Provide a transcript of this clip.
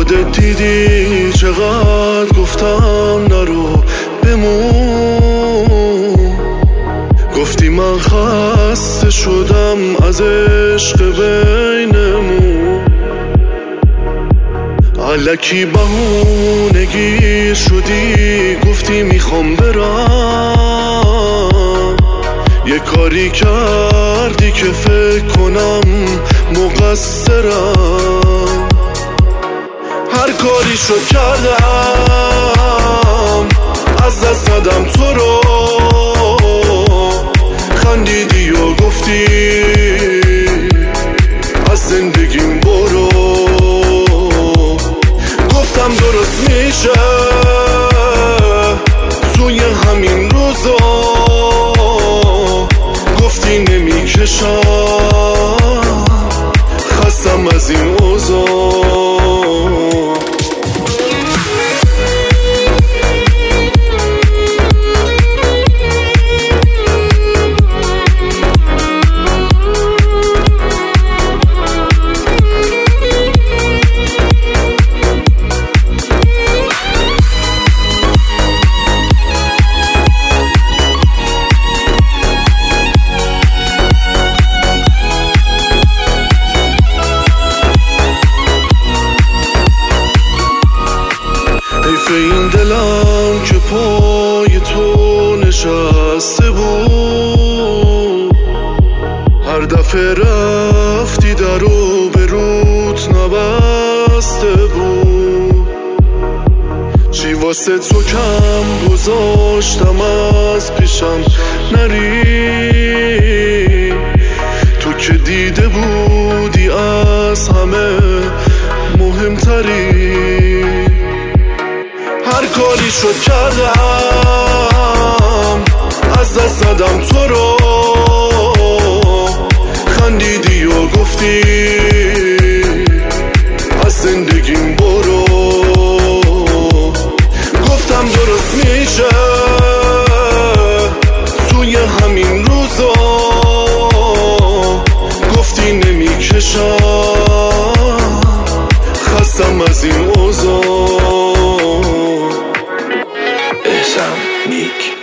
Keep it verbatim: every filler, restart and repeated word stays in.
خودت دیدی چقدر گفتم نرو بمون، گفتی من خسته شدم از عشق بینمون، الکی بهونه گیر شدی گفتی میخوام برم، یه کاری کردی که فکر کنم مقصرم، هر کاری شد کردم از دست دادم تو رو، خندیدی و گفتی از زندگیم برو، گفتم درست میشه توی همین روزا، گفتی نمیکشم خستم از این اوضاع. این دلم که پای تو نشسته بود، هر دفعه رفتی درو به روت نبسته بود، چی واسه تو کم گذاشتم از پیشم نری، تو که دیده بودی از همه مهمتری، هر کاری شد کردم از دست دادم تو رو، خندیدی و گفتی از زندگیم برو، گفتم درست میشه توی همین روزا، گفتی نمیکشم خستم از این اوضاع. احسان نیک